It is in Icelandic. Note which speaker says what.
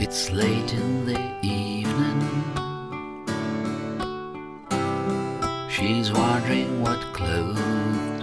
Speaker 1: It's late in the evening. She's wondering what clothes